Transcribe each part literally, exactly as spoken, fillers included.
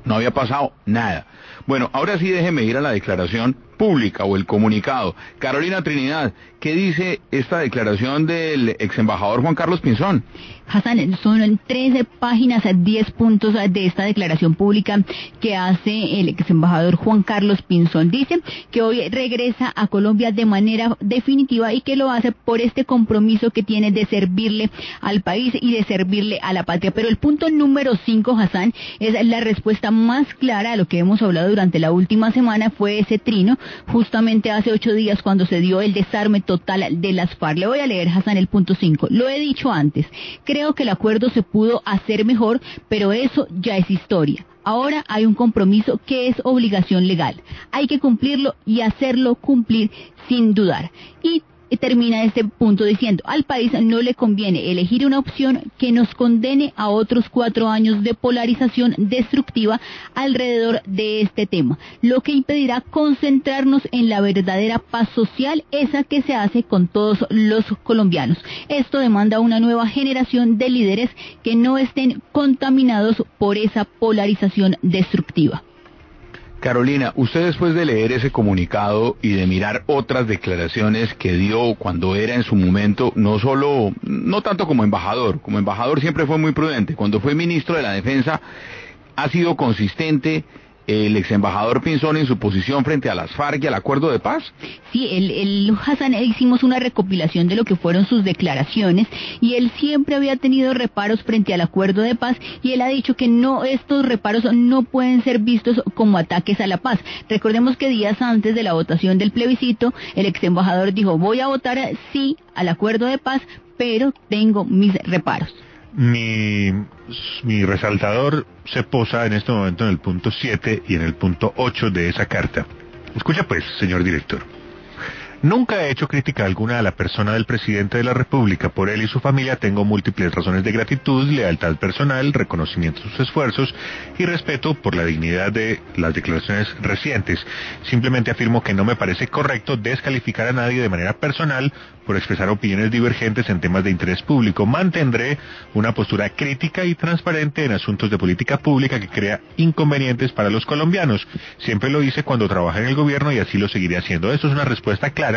no había pasado nada. Bueno, ahora sí déjeme ir a la declaración pública o el comunicado. Carolina Trinidad, ¿qué dice esta declaración del ex embajador Juan Carlos Pinzón? Hassan, son trece páginas, diez puntos de esta declaración pública que hace el ex embajador Juan Carlos Pinzón. Dice que hoy regresa a Colombia de manera definitiva y que lo hace por este compromiso que tiene de servirle al país y de servirle a la patria. Pero el punto número cinco, Hassan, es la respuesta más clara a lo que hemos hablado durante la última semana, fue ese trino, justamente hace ocho días cuando se dio el desarme total de las FARC. Le voy a leer, Hassan, el punto cinco. Lo he dicho antes, creo que el acuerdo se pudo hacer mejor, pero eso ya es historia. Ahora hay un compromiso que es obligación legal. Hay que cumplirlo y hacerlo cumplir sin dudar. Y termina este punto diciendo, al país no le conviene elegir una opción que nos condene a otros cuatro años de polarización destructiva alrededor de este tema, lo que impedirá concentrarnos en la verdadera paz social, esa que se hace con todos los colombianos. Esto demanda una nueva generación de líderes que no estén contaminados por esa polarización destructiva. Carolina, usted después de leer ese comunicado y de mirar otras declaraciones que dio cuando era en su momento, no solo, no tanto como embajador, como embajador siempre fue muy prudente, cuando fue ministro de la Defensa ha sido consistente el ex embajador Pinzón en su posición frente a las FARC y al acuerdo de paz. Sí, el, el Hassan, hicimos una recopilación de lo que fueron sus declaraciones y él siempre había tenido reparos frente al acuerdo de paz y él ha dicho que no, estos reparos no pueden ser vistos como ataques a la paz. Recordemos que días antes de la votación del plebiscito, el ex embajador dijo, voy a votar sí al acuerdo de paz, pero tengo mis reparos. Mi, mi resaltador se posa en este momento en el punto siete y en el punto ocho de esa carta. Escucha pues, señor director. Nunca he hecho crítica alguna a la persona del presidente de la República. Por él y su familia tengo múltiples razones de gratitud, lealtad personal, reconocimiento de sus esfuerzos y respeto por la dignidad de las declaraciones recientes. Simplemente afirmo que no me parece correcto descalificar a nadie de manera personal por expresar opiniones divergentes en temas de interés público. Mantendré una postura crítica y transparente en asuntos de política pública que crea inconvenientes para los colombianos. Siempre lo hice cuando trabajé en el gobierno y así lo seguiré haciendo. Esto es una respuesta clara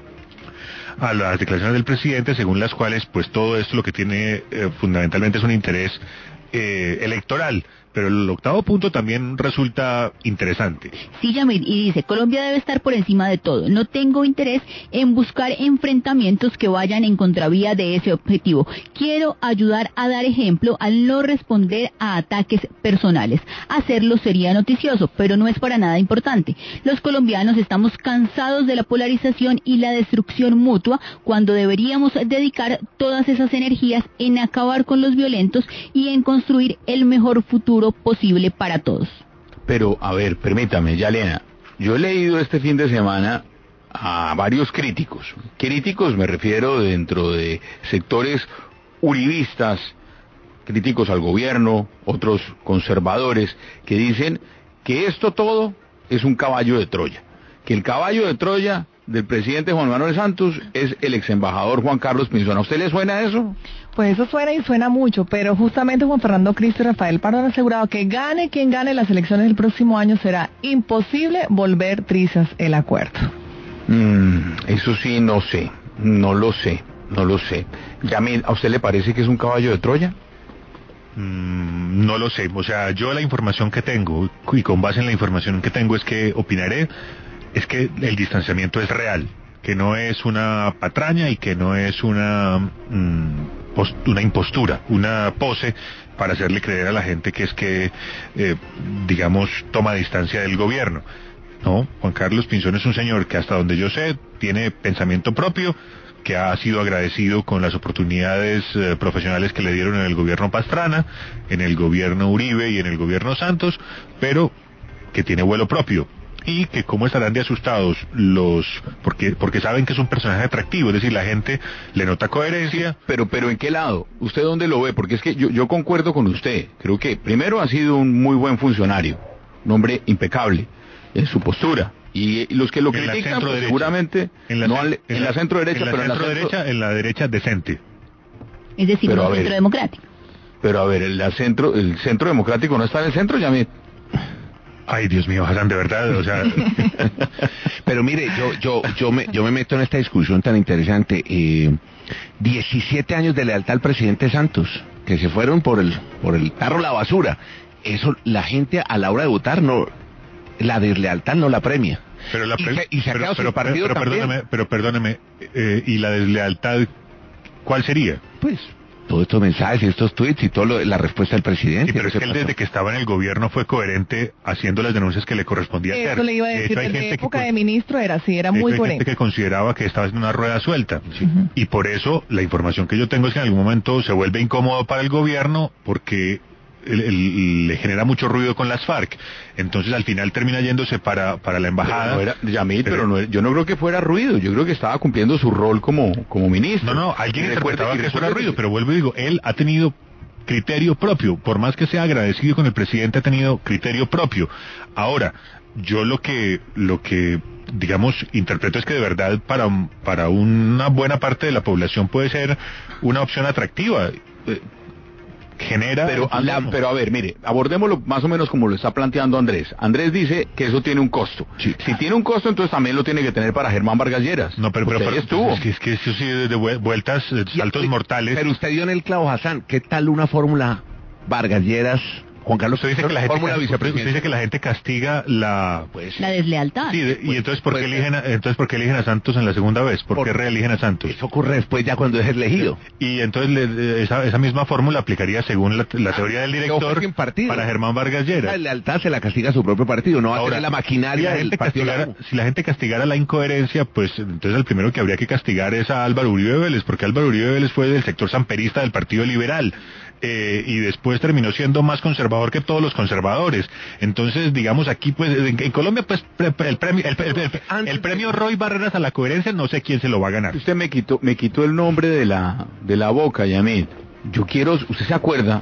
a las declaraciones del presidente, según las cuales pues todo esto lo que tiene eh, fundamentalmente es un interés eh, electoral. Pero el octavo punto también resulta interesante. Sí, Yamil, y dice, Colombia debe estar por encima de todo. No tengo interés en buscar enfrentamientos que vayan en contravía de ese objetivo. Quiero ayudar a dar ejemplo al no responder a ataques personales. Hacerlo sería noticioso, pero no es para nada importante. Los colombianos estamos cansados de la polarización y la destrucción mutua, cuando deberíamos dedicar todas esas energías en acabar con los violentos y en construir el mejor futuro posible para todos. Pero, a ver, permítame, Yalena, yo he leído este fin de semana a varios críticos. Críticos me refiero dentro de sectores uribistas, críticos al gobierno, otros conservadores, que dicen que esto todo es un caballo de Troya. Que el caballo de Troya del presidente Juan Manuel Santos es el ex embajador Juan Carlos Pinzón. ¿A usted le suena eso? Pues eso suena y suena mucho, pero justamente Juan Fernando Cristo y Rafael Pardo han asegurado que gane quien gane las elecciones del próximo año, será imposible volver trizas el acuerdo. Mm, eso sí, no sé, no lo sé, no lo sé. Yamil, ¿a usted le parece que es un caballo de Troya? Mm, no lo sé, o sea, yo la información que tengo, y con base en la información que tengo es que opinaré, es que el distanciamiento es real, que no es una patraña y que no es una... Mm, una impostura, una pose para hacerle creer a la gente que es que, eh, digamos, toma distancia del gobierno. No, Juan Carlos Pinzón es un señor que hasta donde yo sé tiene pensamiento propio, que ha sido agradecido con las oportunidades eh, profesionales que le dieron en el gobierno Pastrana, en el gobierno Uribe y en el gobierno Santos, pero que tiene vuelo propio. Y que cómo estarán de asustados los, porque porque saben que es un personaje atractivo, es decir, la gente le nota coherencia. Pero pero ¿en qué lado? ¿Usted dónde lo ve? Porque es que yo, yo concuerdo con usted, creo que primero ha sido un muy buen funcionario, un hombre impecable en su postura, y los que lo en critican pues, seguramente en la, no han, en en la, la centro derecha, en la pero centro en la centro derecha, en la derecha decente. Es decir, pero un centro democrático. Pero a ver, el centro, el centro democrático no está en el centro, ya me... Ay, Dios mío, Hassan, de verdad, o sea... Pero mire, yo yo yo me yo me meto en esta discusión tan interesante. Eh, diecisiete años de lealtad al presidente Santos, que se fueron por el por el tarro la basura. Eso la gente a la hora de votar no, la deslealtad no la premia. Pero la y pre... se, y se pero, acaba pero, su partido pero, pero también. perdóname, pero perdóname, eh, ¿y la deslealtad cuál sería? Pues todos estos mensajes y estos tweets y todo lo, la respuesta del presidente. Sí, pero es que él desde que estaba en el gobierno fue coherente haciendo las denuncias que le correspondía Eso hacer. le iba a De decir, hecho, hay desde gente época que, de ministro era así, era de muy hecho, hay coherente. gente que consideraba que estaba haciendo una rueda suelta. Sí. Uh-huh. Y por eso la información que yo tengo es que en algún momento se vuelve incómodo para el gobierno porque el, el, le genera mucho ruido con las FARC. Entonces al final termina yéndose para, para la embajada. Pero no era, Yamit, pero, pero no era, yo no creo que fuera ruido, yo creo que estaba cumpliendo su rol como, como ministro. No, no, alguien interpretaba que eso era ruido, pero vuelvo y digo, él ha tenido criterio propio, por más que sea agradecido con el presidente, ha tenido criterio propio. Ahora, yo lo que, lo que digamos, interpreto es que de verdad para, para una buena parte de la población puede ser una opción atractiva. Eh, genera... Pero, la, pero a ver, mire, abordémoslo más o menos como lo está planteando Andrés. Andrés dice que eso tiene un costo. Sí. Si tiene un costo, entonces también lo tiene que tener para Germán Vargas Lleras. No, pero, pero, pero estuvo. Es que, es que eso sí, de vueltas, saltos y, mortales. Pero usted dio en el clavo, Hassan, ¿qué tal una fórmula Vargas Lleras? Juan Carlos, usted dice que la gente, usted dice que la gente castiga la pues, la deslealtad. Sí, de, y entonces por qué pues, eligen a, entonces por qué eligen a Santos en la segunda vez? ¿Por, ¿por qué reeligen a Santos? Eso ocurre después ya cuando es elegido. Y entonces le, esa, esa misma fórmula aplicaría según la, la teoría del director para Germán Vargas Lleras. La lealtad se la castiga a su propio partido, no va Ahora, a tener la maquinaria si la, gente castigara, si la gente castigara la incoherencia, pues entonces el primero que habría que castigar es a Álvaro Uribe Vélez, porque Álvaro Uribe Vélez fue del sector samperista del Partido Liberal. Eh, y después terminó siendo más conservador que todos los conservadores. Entonces, digamos, aquí, pues, en, en Colombia, pues, pre, pre, el premio el, el, el, el premio Roy Barreras a la coherencia, no sé quién se lo va a ganar. Usted me quitó me quitó el nombre de la de la boca, Yamit. Yo quiero, ¿usted se acuerda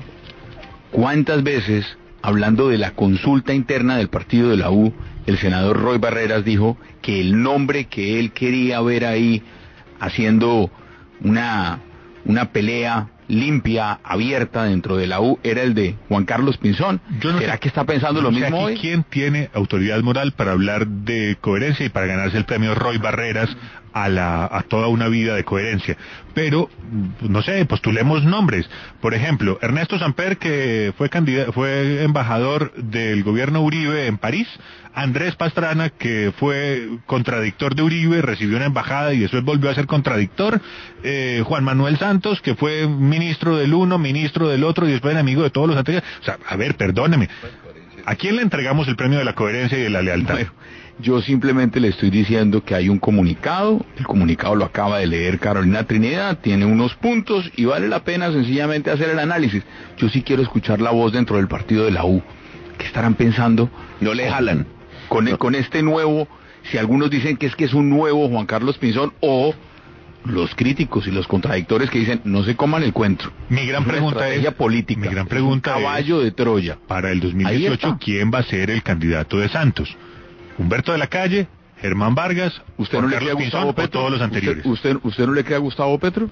cuántas veces, hablando de la consulta interna del partido de la U, el senador Roy Barreras dijo que el nombre que él quería ver ahí haciendo una, una pelea limpia, abierta dentro de la U, era el de Juan Carlos Pinzón? Yo no ¿Será sé, que está pensando no lo sé mismo aquí hoy? ¿Quién tiene autoridad moral para hablar de coherencia y para ganarse el premio Roy Barreras a la a toda una vida de coherencia? Pero, no sé, postulemos nombres. Por ejemplo, Ernesto Samper, que fue candidato, fue embajador del gobierno Uribe en París. Andrés Pastrana, que fue contradictor de Uribe, recibió una embajada y después volvió a ser contradictor. Eh, Juan Manuel Santos, que fue ministro del uno, ministro del otro y después enemigo de todos los anteriores. O sea, a ver, perdóneme. ¿A quién le entregamos el premio de la coherencia y de la lealtad? Bueno, yo simplemente le estoy diciendo que hay un comunicado, el comunicado lo acaba de leer Carolina Trinidad, tiene unos puntos y vale la pena sencillamente hacer el análisis. Yo sí quiero escuchar la voz dentro del partido de la U. ¿Qué estarán pensando? No le jalan. Con, no. con este nuevo, si algunos dicen que es que es un nuevo Juan Carlos Pinzón, o los críticos y los contradictores que dicen no se coman el cuento. Mi gran pregunta es política, mi gran pregunta es un caballo es, de Troya. Para el dos mil dieciocho, ¿quién va a ser el candidato de Santos? ¿Humberto de la Calle, Germán Vargas, ¿usted Juan no Carlos le Pinzón o todos los anteriores? ¿Usted, usted, usted no le cree a Gustavo Petro?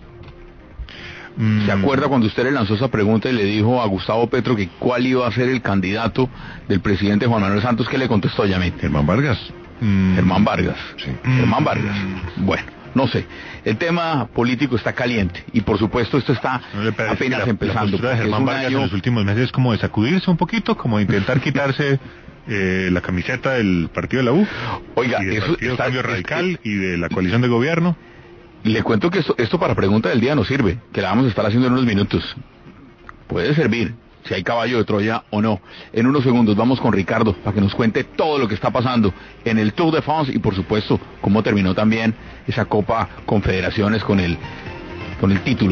Mm. ¿Se acuerda cuando usted le lanzó esa pregunta y le dijo a Gustavo Petro que cuál iba a ser el candidato del presidente Juan Manuel Santos? ¿Qué le contestó Yamit? Germán Vargas. Mm. Germán Vargas. Sí. Germán Vargas. Mm. Bueno, no sé. El tema político está caliente y por supuesto esto está ¿No le apenas la, empezando. La postura de Germán Vargas año... en los últimos meses es como de sacudirse un poquito, como de intentar quitarse eh, la camiseta del partido de la U. Oiga, y del eso partido está, Cambio es, Radical es, y de la coalición de gobierno. Le cuento que esto, esto para pregunta del día no sirve, que la vamos a estar haciendo en unos minutos. Puede servir, si hay caballo de Troya o no. En unos segundos vamos con Ricardo para que nos cuente todo lo que está pasando en el Tour de France y por supuesto cómo terminó también esa Copa Confederaciones con el, con el título.